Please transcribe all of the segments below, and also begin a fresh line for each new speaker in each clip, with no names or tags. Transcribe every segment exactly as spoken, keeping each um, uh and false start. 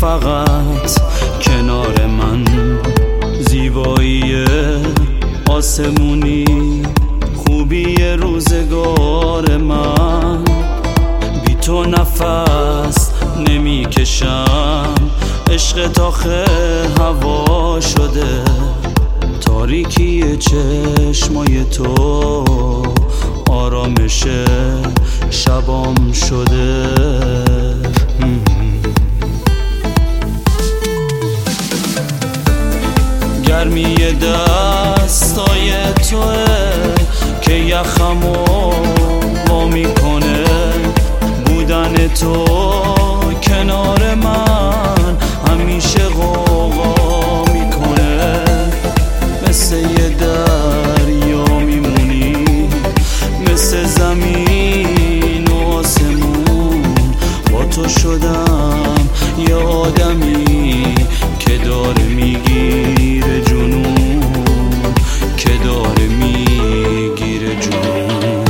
فقط کنار من، زیبایی آسمونی، خوبی روزگار من. بی تو نفس نمی کشم، عشق تاخه هوا شده، تاریکی چشمای تو آرامش شبام شده. گرمی دستای توه که یخمو وا میکنه، بودن تو کنار من همیشه غوغا میکنه. مثل یه دریا میمونی، مثل زمین و آسمون، با تو شدم یه آدمی که داره میگیره جنون، که داره میگیره جنون.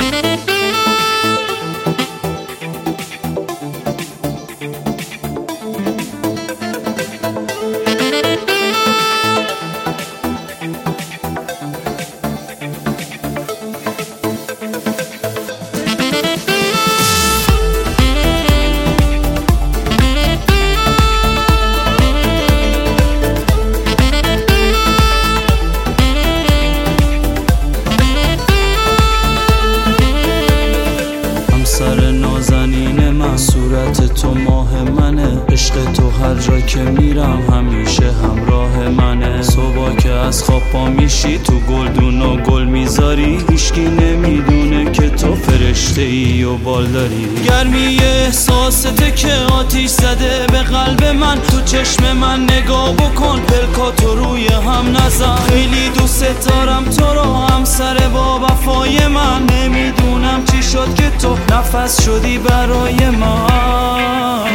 سر نازنین من، صورت تو ماه منه، عشق تو هر جا که میرم همیشه همراه منه. صبح که از خواب پا میشی تو گلدون و گل میذاری، هیچکی نمیدونه که تو فرشته ای و بال داری. گرمی احساسته که آتیش زده به قلب من، تو چشم من نگاه بکن، پلکاتو روی هم نزن. خیلی دوست دارم تو رو، همسر با وفای من، نمیدونم چی شد که تو نفس شدی برای من.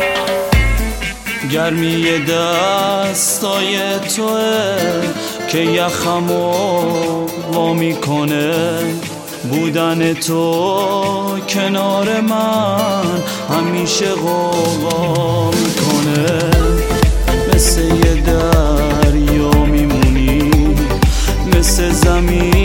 گرمی دستای توه که یخمو وا میکنه، بودن تو کنار من همیشه غوغا میکنه. مثل یه دریا میمونی، مثل زمین